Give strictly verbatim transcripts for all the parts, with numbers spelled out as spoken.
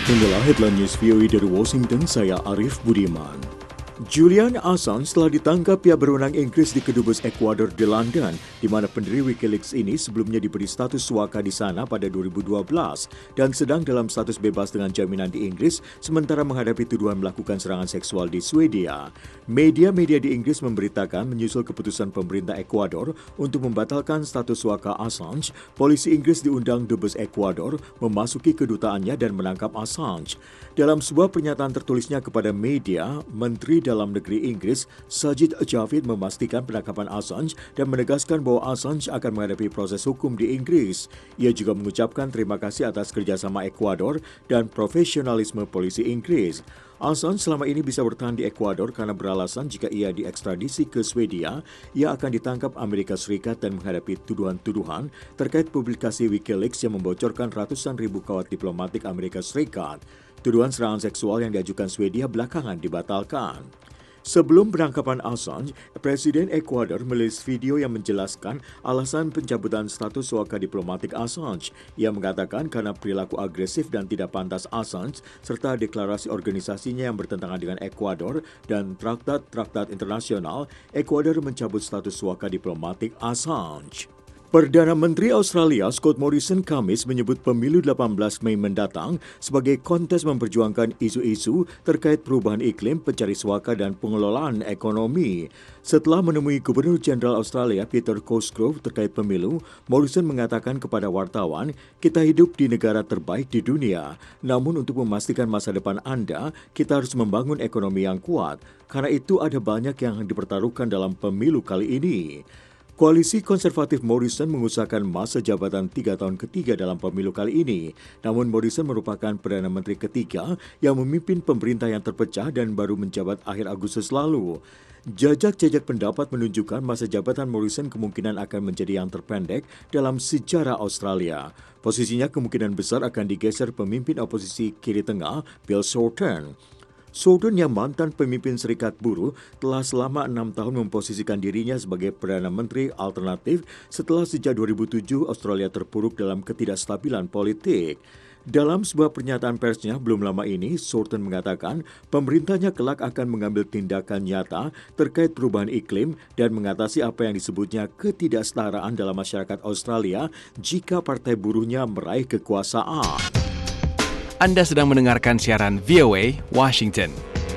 Inilah headline news V O A dari Washington, saya Arif Budiman. Julian Assange telah ditangkap pihak berwenang Inggris di kedubes Ekuador di London, di mana pendiri Wikileaks ini sebelumnya diberi status suaka di sana pada dua ribu dua belas dan sedang dalam status bebas dengan jaminan di Inggris sementara menghadapi tuduhan melakukan serangan seksual di Swedia. Media-media di Inggris memberitakan menyusul keputusan pemerintah Ekuador untuk membatalkan status suaka Assange, polisi Inggris diundang dubes Ekuador memasuki kedutaannya dan menangkap Assange. Dalam sebuah pernyataan tertulisnya kepada media, Menteri Dalam Negeri Inggris Sajid Javid memastikan penangkapan Assange dan menegaskan bahwa Assange akan menghadapi proses hukum di Inggris. Ia juga mengucapkan terima kasih atas kerjasama Ekuador dan profesionalisme polisi Inggris. Assange selama ini bisa bertahan di Ekuador karena beralasan jika ia diekstradisi ke Swedia, ia akan ditangkap Amerika Serikat dan menghadapi tuduhan-tuduhan terkait publikasi Wikileaks yang membocorkan ratusan ribu kawat diplomatik Amerika Serikat. Tuduhan serangan seksual yang diajukan Swedia belakangan dibatalkan. Sebelum penangkapan Assange, Presiden Ekuador merilis video yang menjelaskan alasan pencabutan status suaka diplomatik Assange. Ia mengatakan karena perilaku agresif dan tidak pantas Assange, serta deklarasi organisasinya yang bertentangan dengan Ekuador dan traktat-traktat internasional, Ekuador mencabut status suaka diplomatik Assange. Perdana Menteri Australia Scott Morrison Kamis menyebut pemilu delapan belas Mei mendatang sebagai kontes memperjuangkan isu-isu terkait perubahan iklim, pencari suaka dan pengelolaan ekonomi. Setelah menemui Gubernur Jenderal Australia Peter Cosgrove terkait pemilu, Morrison mengatakan kepada wartawan, kita hidup di negara terbaik di dunia. Namun untuk memastikan masa depan Anda, kita harus membangun ekonomi yang kuat. Karena itu ada banyak yang dipertaruhkan dalam pemilu kali ini. Koalisi konservatif Morrison mengusahakan masa jabatan tiga tahun ketiga dalam pemilu kali ini. Namun Morrison merupakan Perdana Menteri ketiga yang memimpin pemerintah yang terpecah dan baru menjabat akhir Agustus lalu. Jajak-jajak pendapat menunjukkan masa jabatan Morrison kemungkinan akan menjadi yang terpendek dalam sejarah Australia. Posisinya kemungkinan besar akan digeser pemimpin oposisi kiri tengah, Bill Shorten. Shorten yang mantan pemimpin Serikat Buruh telah selama enam tahun memposisikan dirinya sebagai Perdana Menteri alternatif setelah sejak dua ribu tujuh Australia terpuruk dalam ketidakstabilan politik. Dalam sebuah pernyataan persnya belum lama ini, Shorten mengatakan pemerintahnya kelak akan mengambil tindakan nyata terkait perubahan iklim dan mengatasi apa yang disebutnya ketidaksetaraan dalam masyarakat Australia jika partai buruhnya meraih kekuasaan. Anda sedang mendengarkan siaran V O A Washington.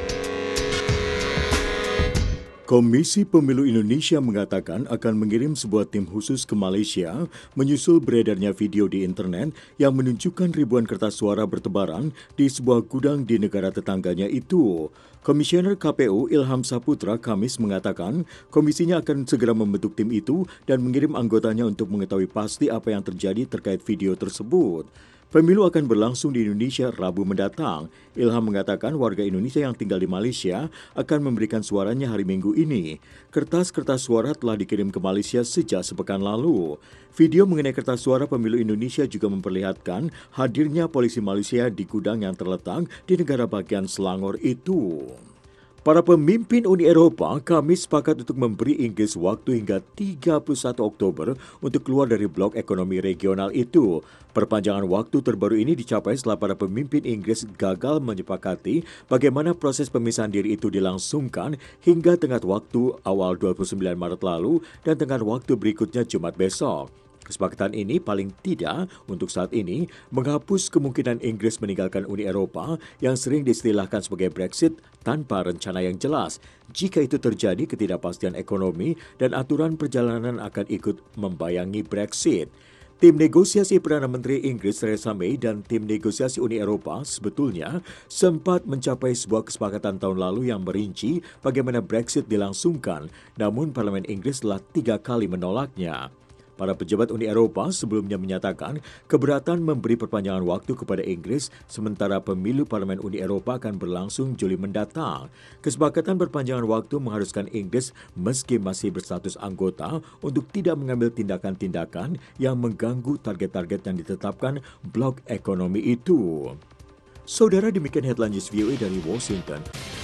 Komisi Pemilu Indonesia mengatakan akan mengirim sebuah tim khusus ke Malaysia menyusul beredarnya video di internet yang menunjukkan ribuan kertas suara bertebaran di sebuah gudang di negara tetangganya itu. Komisioner K P U Ilham Saputra Kamis mengatakan komisinya akan segera membentuk tim itu dan mengirim anggotanya untuk mengetahui pasti apa yang terjadi terkait video tersebut. Pemilu akan berlangsung di Indonesia Rabu mendatang. Ilham mengatakan warga Indonesia yang tinggal di Malaysia akan memberikan suaranya hari Minggu ini. Kertas-kertas suara telah dikirim ke Malaysia sejak sepekan lalu. Video mengenai kertas suara pemilu Indonesia juga memperlihatkan hadirnya polisi Malaysia di gudang yang terletak di negara bagian Selangor itu. Para pemimpin Uni Eropa Kamis sepakat untuk memberi Inggris waktu hingga tiga puluh satu Oktober untuk keluar dari blok ekonomi regional itu. Perpanjangan waktu terbaru ini dicapai setelah para pemimpin Inggris gagal menyepakati bagaimana proses pemisahan diri itu dilangsungkan hingga tengah waktu awal dua puluh sembilan Maret lalu dan tengah waktu berikutnya Jumat besok. Kesepakatan ini paling tidak untuk saat ini menghapus kemungkinan Inggris meninggalkan Uni Eropa yang sering diistilahkan sebagai Brexit tanpa rencana yang jelas. Jika itu terjadi, ketidakpastian ekonomi dan aturan perjalanan akan ikut membayangi Brexit. Tim negosiasi Perdana Menteri Inggris Theresa May dan tim negosiasi Uni Eropa sebetulnya sempat mencapai sebuah kesepakatan tahun lalu yang merinci bagaimana Brexit dilangsungkan, namun Parlemen Inggris telah tiga kali menolaknya. Para pejabat Uni Eropa sebelumnya menyatakan keberatan memberi perpanjangan waktu kepada Inggris sementara pemilu Parlemen Uni Eropa akan berlangsung Juli mendatang. Kesepakatan perpanjangan waktu mengharuskan Inggris meski masih berstatus anggota untuk tidak mengambil tindakan-tindakan yang mengganggu target-target yang ditetapkan blok ekonomi itu. Saudara, demikian headline news V O A dari Washington.